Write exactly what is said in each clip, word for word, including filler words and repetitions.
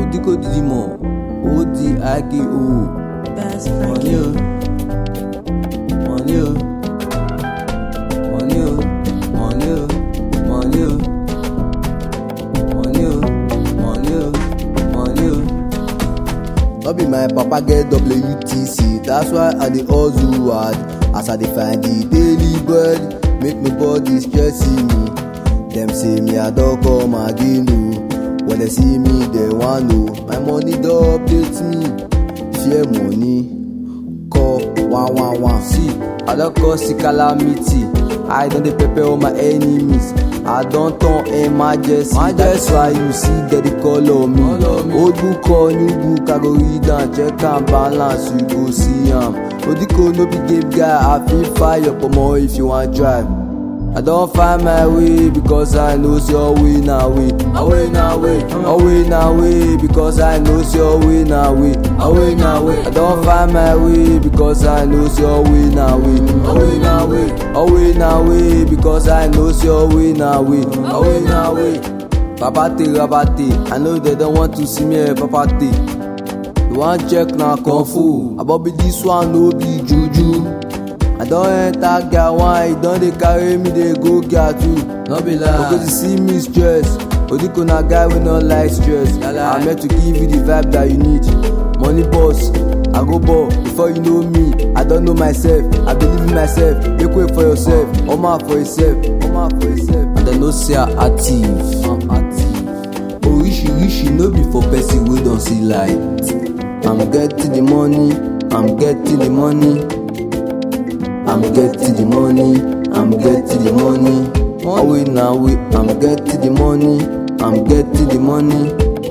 Odiko Didimo, O D I K O. Best Money, oh. Money, oh. Money, oh. Money, oh. Money, oh. Money, oh. Money, oh. Money, oh. No be my papa get W T C, that's why I dey hustle hard. As I dey find the daily bread, make nobody stressing me. Dem say me I don come again o. When they see me, they want know my money don update me. Fear money, call one one one. See, I don cause the calamity. I don dey prepare all my enemies. I don turn emergency. That's why you see that they call on me. Old book or new book, I go read and check and balance. You go see am. Odiko no be game guy. I feel fire for more if you want drive. I don't find my way because I know your way now way. Away now way, away now way because I know your way now way. Away now way, I don't find my way because I know your way now way. Away now way, away now way because I know your way now way. Away now way. Babate rabate, I know they don't want to see me a papate. You want check now kung fu, about be this one no be juju. I don enter gear one, e don dey carry me dey go gear two. No be lie, because you see me stress. Odiko na guy wey no like stress. I'm meant to give you the vibe that you need. Money boss, I go ball before you know me. I don't know myself, I believe in myself. Make way for yourself, omo for yourself, omo for yourself. And I know say I active, I'm active. Orishirishi no be for person wey don see light. I'm getting the money, I'm getting the money. I'm getting the money, I'm getting the money. Away now way, I'm getting the money, I'm getting the money.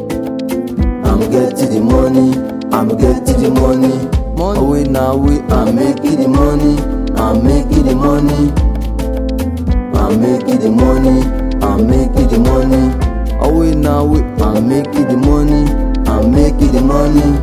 I'm getting the money, I'm getting the money. Away now way, I'm making the money, I'm making the money. I'm making the money, I'm making the money. Away now way, I'm making the money, I'm making the money.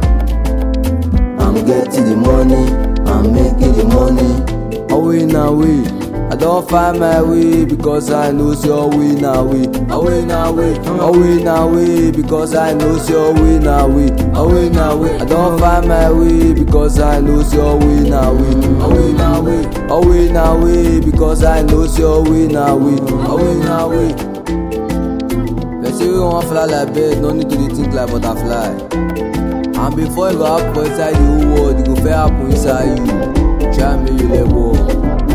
I'm getting the money, I'm making the money. Away now way, I don't find my way because I know your way now way. Away now way, away now way because I know your way now way. Away now way, I don't find my way because I know your way now way. Away now way, away now way because I know your way now way. Away now way. Let's say we want fly like bird, no need to dey think like butterfly. And before you go happen for inside the whole world, you go fair happen inside you. Try me you let go.